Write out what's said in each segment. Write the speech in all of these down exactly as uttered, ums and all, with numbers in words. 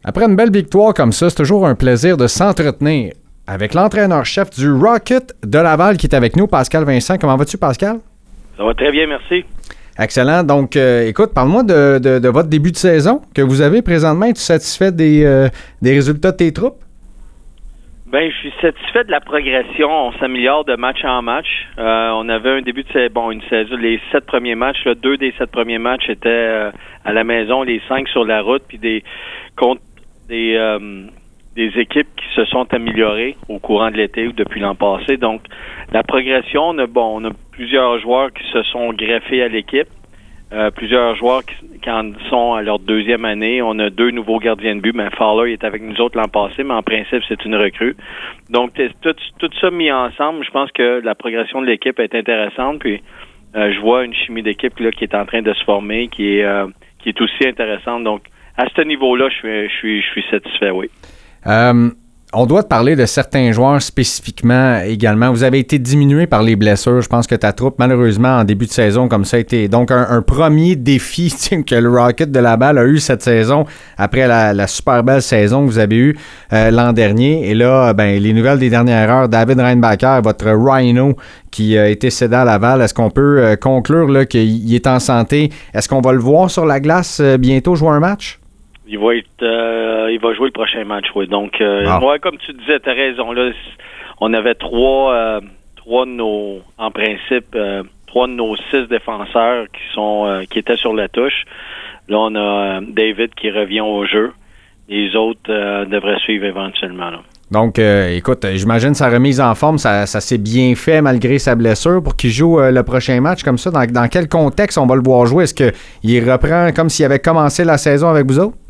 Après une belle victoire comme ça, c'est toujours un plaisir de s'entretenir avec l'entraîneur-chef du Rocket de Laval qui est avec nous, Pascal Vincent. Comment vas-tu, Pascal? Ça va très bien, merci. Excellent. Donc, euh, écoute, parle-moi de, de, de votre début de saison que vous avez présentement. Es-tu satisfait des, euh, des résultats de tes troupes? Ben, je suis satisfait de la progression. On s'améliore de match en match. Euh, on avait un début de saison, bon, une saison, les sept premiers matchs, là, deux des sept premiers matchs étaient euh, à la maison, les cinq sur la route, puis des contre des euh, des équipes qui se sont améliorées au courant de l'été ou depuis l'an passé. Donc, la progression, on a, bon, on a plusieurs joueurs qui se sont greffés à l'équipe. Euh, plusieurs joueurs qui, qui en sont à leur deuxième année. On a deux nouveaux gardiens de but. Ben, Fowler est avec nous autres l'an passé, mais en principe, c'est une recrue. Donc, tout, tout ça mis ensemble, je pense que la progression de l'équipe est intéressante. Puis, euh, je vois une chimie d'équipe là, qui est en train de se former, qui est, euh, qui est aussi intéressante. Donc, à ce niveau-là, je suis, je suis, je suis satisfait, oui. Euh, on doit te parler de certains joueurs spécifiquement également. Vous avez été diminué par les blessures. Je pense que ta troupe, malheureusement, en début de saison, comme ça, a été donc un, un premier défi que le Rocket de Laval a eu cette saison après la, la super belle saison que vous avez eue euh, l'an dernier. Et là, ben, les nouvelles des dernières heures, David Reinbacher, votre Rhino, qui a été cédé à Laval, est-ce qu'on peut euh, conclure là, qu'il est en santé? Est-ce qu'on va le voir sur la glace euh, bientôt jouer un match? Il va être, euh, il va jouer le prochain match, oui. Donc, euh, ah. ouais, comme tu disais, t'as raison. Là, on avait trois, euh, trois de nos, en principe, euh, trois de nos six défenseurs qui sont, euh, qui étaient sur la touche. Là, on a euh, David qui revient au jeu. Les autres euh, devraient suivre éventuellement. Là. Donc, euh, écoute, j'imagine sa remise en forme, ça, ça s'est bien fait malgré sa blessure pour qu'il joue euh, le prochain match comme ça. Dans, dans quel contexte on va le voir jouer? Est-ce qu'il reprend comme s'il avait commencé la saison avec vous autres?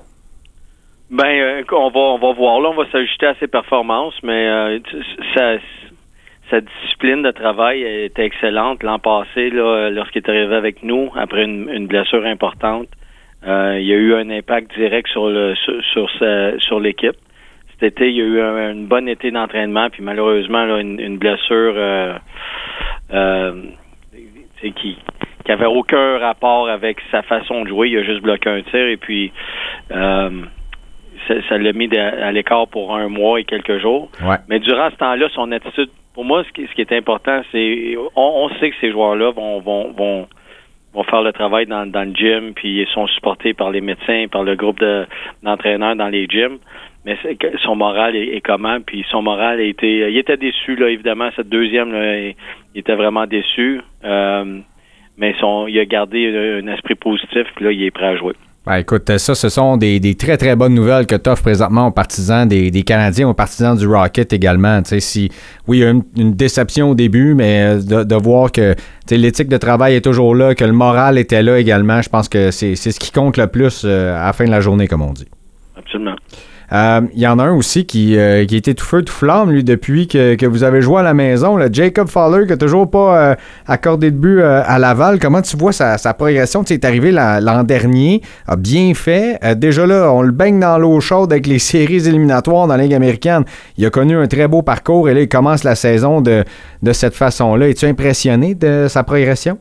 Ben, euh, on va on va voir. Là, on va s'ajuster à ses performances, mais euh, sa, sa discipline de travail était excellente. L'an passé, là, lorsqu'il est arrivé avec nous, après une, une blessure importante, euh, il y a eu un impact direct sur le sur, sur, sa, sur l'équipe. Cet été, il y a eu un, une bonne été d'entraînement, puis malheureusement, là, une, une blessure euh, euh, qui qui avait aucun rapport avec sa façon de jouer. Il a juste bloqué un tir et puis euh, Ça, ça l'a mis de, à l'écart pour un mois et quelques jours. Ouais. Mais durant ce temps-là, son attitude, pour moi, ce qui, ce qui est important, c'est on, on sait que ces joueurs-là vont, vont, vont, vont faire le travail dans, dans le gym, puis ils sont supportés par les médecins, par le groupe de, d'entraîneurs dans les gyms. Mais c'est, son moral est, est comment? Puis son moral a été... Il était déçu, là, évidemment, cette deuxième, là, il, il était vraiment déçu. Euh, mais son, il a gardé un, un esprit positif, puis là, il est prêt à jouer. Ben, écoute, ça, ce sont des, des très, très bonnes nouvelles que tu offres présentement aux partisans des, des Canadiens, aux partisans du Rocket également. Tu sais, si, oui, il y a une, une déception au début, mais de, de voir que tu sais, l'éthique de travail est toujours là, que le moral était là également, je pense que c'est, c'est ce qui compte le plus euh, à la fin de la journée, comme on dit. Absolument. Il euh, y en a un aussi qui, euh, qui était tout feu, tout flamme, lui, depuis que, que vous avez joué à la maison. Là, Jacob Fowler, qui n'a toujours pas euh, accordé de but euh, à Laval. Comment tu vois sa, sa progression? Tu sais, il est arrivé l'an, l'an dernier, a bien fait. Euh, déjà là, on le baigne dans l'eau chaude avec les séries éliminatoires dans la Ligue américaine. Il a connu un très beau parcours et là, il commence la saison de, de cette façon-là. Es-tu impressionné de sa progression?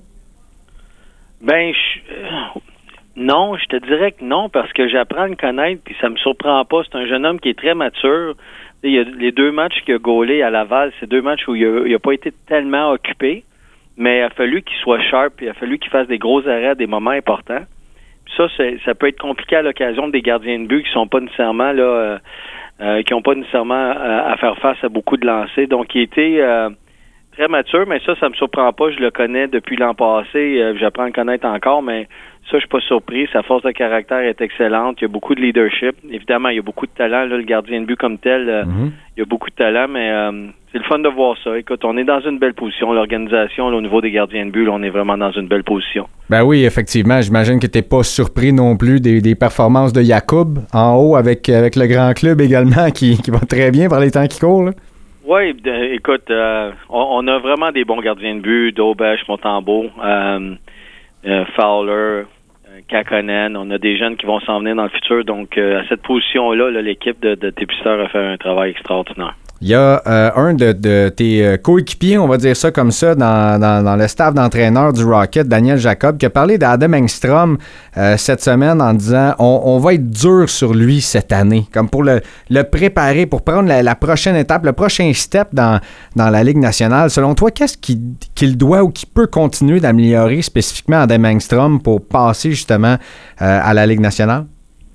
Ben, je... Non, je te dirais que non, parce que j'apprends à le connaître, puis ça me surprend pas. C'est un jeune homme qui est très mature. Il y a les deux matchs qu'il a gaulés à Laval, c'est deux matchs où il n'a pas été tellement occupé, mais il a fallu qu'il soit sharp, puis il a fallu qu'il fasse des gros arrêts à des moments importants. Puis ça, c'est, ça peut être compliqué à l'occasion des gardiens de but qui sont pas nécessairement là, euh, euh, qui n'ont pas nécessairement à, à faire face à beaucoup de lancers. Donc, il était euh, très mature, mais ça, ça me surprend pas. Je le connais depuis l'an passé. Euh, j'apprends à le connaître encore, mais ça, je suis pas surpris. Sa force de caractère est excellente. Il y a beaucoup de leadership. Évidemment, il y a beaucoup de talent. Là, le gardien de but comme tel, euh, mm-hmm. il y a beaucoup de talent, mais euh, c'est le fun de voir ça. Écoute, on est dans une belle position. L'organisation, là, au niveau des gardiens de but, là, on est vraiment dans une belle position. Ben oui, effectivement. J'imagine que tu n'es pas surpris non plus des, des performances de Jacob en haut avec, avec le grand club également qui, qui va très bien par les temps qui courent. Là. Oui, écoute, euh, on, on a vraiment des bons gardiens de but. Daubèche, Montembeault, euh, euh, Fowler, euh, Kakkonen. On a des jeunes qui vont s'en venir dans le futur. Donc, euh, à cette position-là, là, l'équipe de, de Tépisteur a fait un travail extraordinaire. il y a euh, un de, de tes coéquipiers, on va dire ça comme ça, dans, dans, dans le staff d'entraîneur du Rocket, Daniel Jacob, qui a parlé d'Adam Engstrom euh, cette semaine en disant on, on va être dur sur lui cette année, comme pour le, le préparer, pour prendre la, la prochaine étape, le prochain step dans, dans la Ligue nationale. Selon toi, qu'est-ce qu'il, qu'il doit ou qu'il peut continuer d'améliorer spécifiquement Adam Engstrom pour passer justement euh, à la Ligue nationale?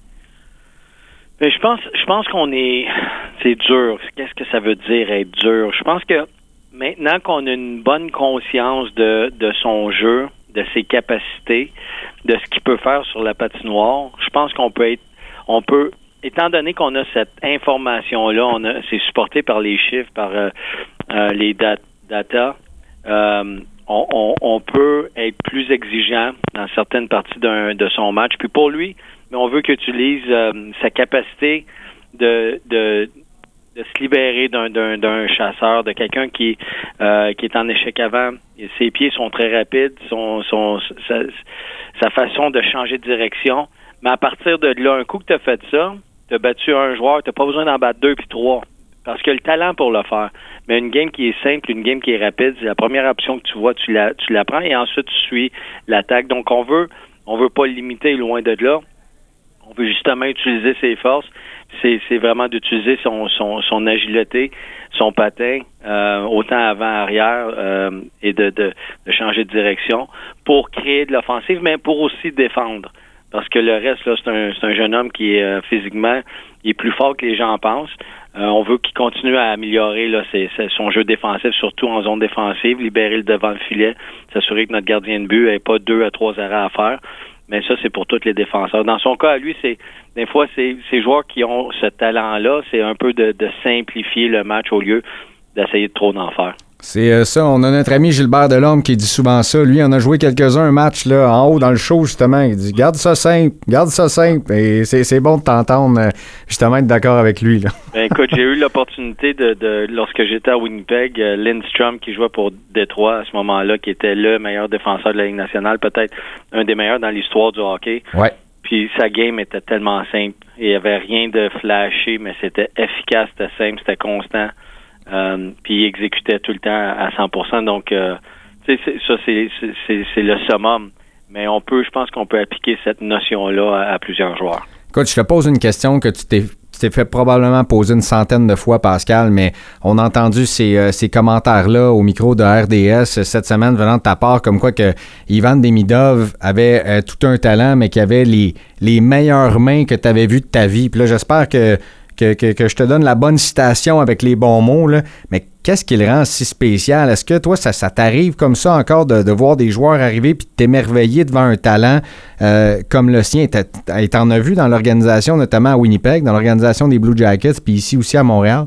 Mais je pense, je pense qu'on est, c'est dur. Qu'est-ce que ça veut dire être dur? Je pense que maintenant qu'on a une bonne conscience de, de son jeu, de ses capacités, de ce qu'il peut faire sur la patinoire, je pense qu'on peut être, on peut, étant donné qu'on a cette information-là, on a, c'est supporté par les chiffres, par euh, euh, les dat- data, euh, on, on, on peut être plus exigeant dans certaines parties d'un, de son match. Puis pour lui, mais on veut qu'il utilise euh, sa capacité de, de, de se libérer d'un, d'un, d'un chasseur, de quelqu'un qui, euh, qui est en échec avant. Et ses pieds sont très rapides, son, son, sa, sa façon de changer de direction. Mais à partir de là, un coup que tu as fait ça, tu as battu un joueur, tu n'as pas besoin d'en battre deux puis trois. Parce qu'il a le talent pour le faire. Mais une game qui est simple, une game qui est rapide, c'est la première option que tu vois, tu la, tu la prends et ensuite tu suis l'attaque. Donc on veut, on veut pas le limiter loin de là. On veut justement utiliser ses forces. C'est, c'est vraiment d'utiliser son, son, son agilité, son patin, euh, autant avant, arrière, euh, et de, de, de changer de direction pour créer de l'offensive, mais pour aussi défendre. Parce que le reste, là, c'est un, c'est un jeune homme qui est euh, physiquement, il est plus fort que les gens pensent. Euh, on veut qu'il continue à améliorer là, c'est, c'est son jeu défensif, surtout en zone défensive, libérer le devant le filet, s'assurer que notre gardien de but n'ait pas deux à trois arrêts à faire. Mais ça, c'est pour tous les défenseurs. Dans son cas, à lui, c'est des fois, c'est ces joueurs qui ont ce talent-là, c'est un peu de, de simplifier le match au lieu d'essayer de trop d'en faire. C'est euh, ça. On a notre ami Gilbert Delorme qui dit souvent ça. Lui, on a joué quelques-uns un match là, en haut dans le show, justement. Il dit « Garde ça simple, garde ça simple. » Et c'est, c'est bon de t'entendre, euh, justement, être d'accord avec lui. Là. Ben, écoute, j'ai eu l'opportunité de, de lorsque j'étais à Winnipeg, euh, Lindstrom, qui jouait pour Détroit à ce moment-là, qui était le meilleur défenseur de la Ligue nationale, peut-être un des meilleurs dans l'histoire du hockey. Ouais. Puis sa game était tellement simple. Il n'y avait rien de flashé, mais c'était efficace, c'était simple, c'était constant. Euh, puis il exécutait tout le temps à cent pour cent. Donc, euh, tu sais, c'est, ça, c'est, c'est, c'est le summum. Mais on peut, je pense qu'on peut appliquer cette notion-là à, à plusieurs joueurs. Écoute, je te pose une question que tu t'es, tu t'es fait probablement poser une centaine de fois, Pascal, mais on a entendu ces, euh, ces commentaires-là au micro de R D S cette semaine venant de ta part, comme quoi que Ivan Demidov avait euh, tout un talent, mais qu'il avait les, les meilleures mains que tu avais vues de ta vie. Puis là, j'espère que Que, que, que je te donne la bonne citation avec les bons mots, là. Mais qu'est-ce qui le rend si spécial? Est-ce que toi, ça, ça t'arrive comme ça encore de, de voir des joueurs arriver puis de t'émerveiller devant un talent euh, comme le sien? Et t'en as vu dans l'organisation, notamment à Winnipeg, dans l'organisation des Blue Jackets, puis ici aussi à Montréal?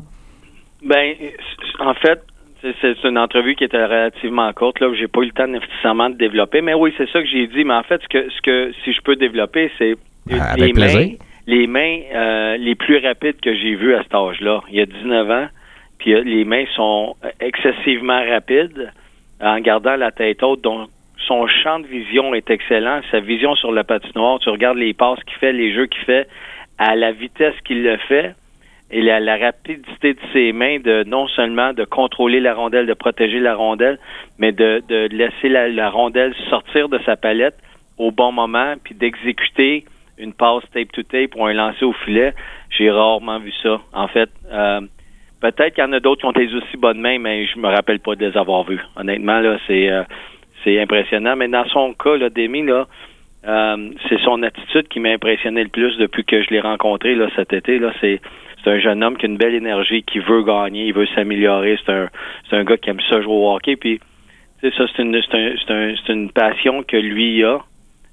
Ben, en fait, c'est, c'est une entrevue qui était relativement courte, là, où j'ai pas eu le temps nécessairement de développer. Mais oui, c'est ça que j'ai dit. Mais en fait, ce que, ce que si je peux développer, c'est Avec les plaisir. mains. Les mains euh, les plus rapides que j'ai vues à cet âge-là, il y a dix-neuf ans, puis euh, les mains sont excessivement rapides en gardant la tête haute. Donc, son champ de vision est excellent. Sa vision sur la patinoire, tu regardes les passes qu'il fait, les jeux qu'il fait, à la vitesse qu'il le fait et la, la rapidité de ses mains, de non seulement de contrôler la rondelle, de protéger la rondelle, mais de, de laisser la, la rondelle sortir de sa palette au bon moment, puis d'exécuter une passe tape-to-tape ou un lancer au filet. J'ai rarement vu ça. En fait, euh, peut-être qu'il y en a d'autres qui ont des aussi bonnes mains, mais je me rappelle pas de les avoir vus. Honnêtement, là, c'est euh, c'est impressionnant. Mais dans son cas, là, Demi, là, euh, c'est son attitude qui m'a impressionné le plus depuis que je l'ai rencontré là, cet été. Là, c'est c'est un jeune homme qui a une belle énergie, qui veut gagner, il veut s'améliorer. C'est un c'est un gars qui aime ça jouer au hockey. Puis, c'est ça, c'est une c'est un, c'est un, c'est une passion que lui a.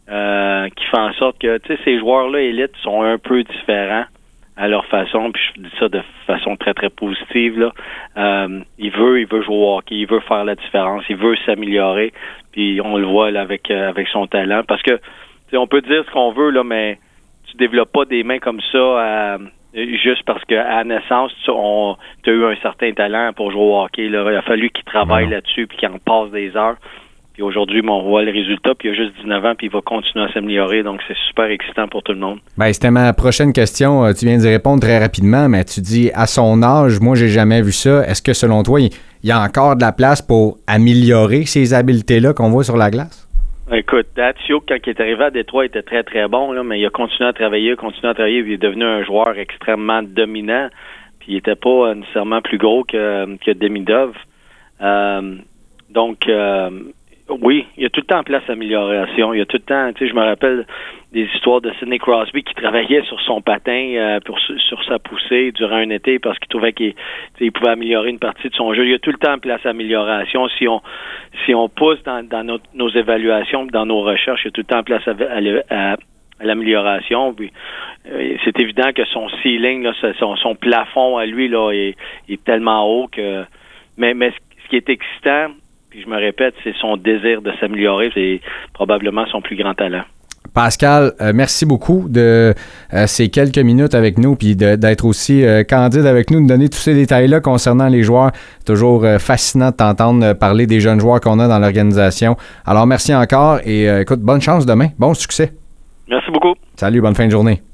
Euh, qui fait en sorte que, tu sais, ces joueurs-là élites sont un peu différents à leur façon, puis je dis ça de façon très, très positive, là. Euh, il veut, il veut jouer au hockey, il veut faire la différence, il veut s'améliorer, puis on le voit, là, avec, euh, avec son talent, parce que, tu sais, on peut dire ce qu'on veut, là, mais tu développes pas des mains comme ça à, juste parce qu'à la naissance, tu as eu un certain talent pour jouer au hockey, là. Il a fallu qu'il travaille mmh. là-dessus, puis qu'il en passe des heures. Puis aujourd'hui, bon, on voit le résultat, puis il a juste dix-neuf ans, puis il va continuer à s'améliorer. Donc, c'est super excitant pour tout le monde. Ben, c'était ma prochaine question. Tu viens d'y répondre très rapidement, mais tu dis, à son âge, moi, j'ai jamais vu ça. Est-ce que, selon toi, il y a encore de la place pour améliorer ces habiletés-là qu'on voit sur la glace? Écoute, Datsuk, quand il est arrivé à Détroit, il était très, très bon, là, mais il a continué à travailler, continué à travailler, puis il est devenu un joueur extrêmement dominant, puis il n'était pas nécessairement plus gros que, que Demidov. Euh, donc, euh, oui, il y a tout le temps place d'amélioration. Il y a tout le temps, tu sais, je me rappelle des histoires de Sidney Crosby qui travaillait sur son patin, euh, pour, sur sa poussée durant un été parce qu'il trouvait qu'il il pouvait améliorer une partie de son jeu. Il y a tout le temps place d'amélioration. Si on si on pousse dans, dans nos, nos évaluations, dans nos recherches, il y a tout le temps place à, à, à, à l'amélioration. Puis, euh, c'est évident que son ceiling, là, son, son plafond à lui là, est, est tellement haut que. Mais, mais ce qui est excitant, puis je me répète, c'est son désir de s'améliorer. C'est probablement son plus grand talent. Pascal, euh, merci beaucoup de euh, ces quelques minutes avec nous puis de, d'être aussi euh, candide avec nous, de donner tous ces détails-là concernant les joueurs. Toujours euh, fascinant de t'entendre parler des jeunes joueurs qu'on a dans l'organisation. Alors, merci encore et euh, écoute, bonne chance demain. Bon succès. Merci beaucoup. Salut, bonne fin de journée.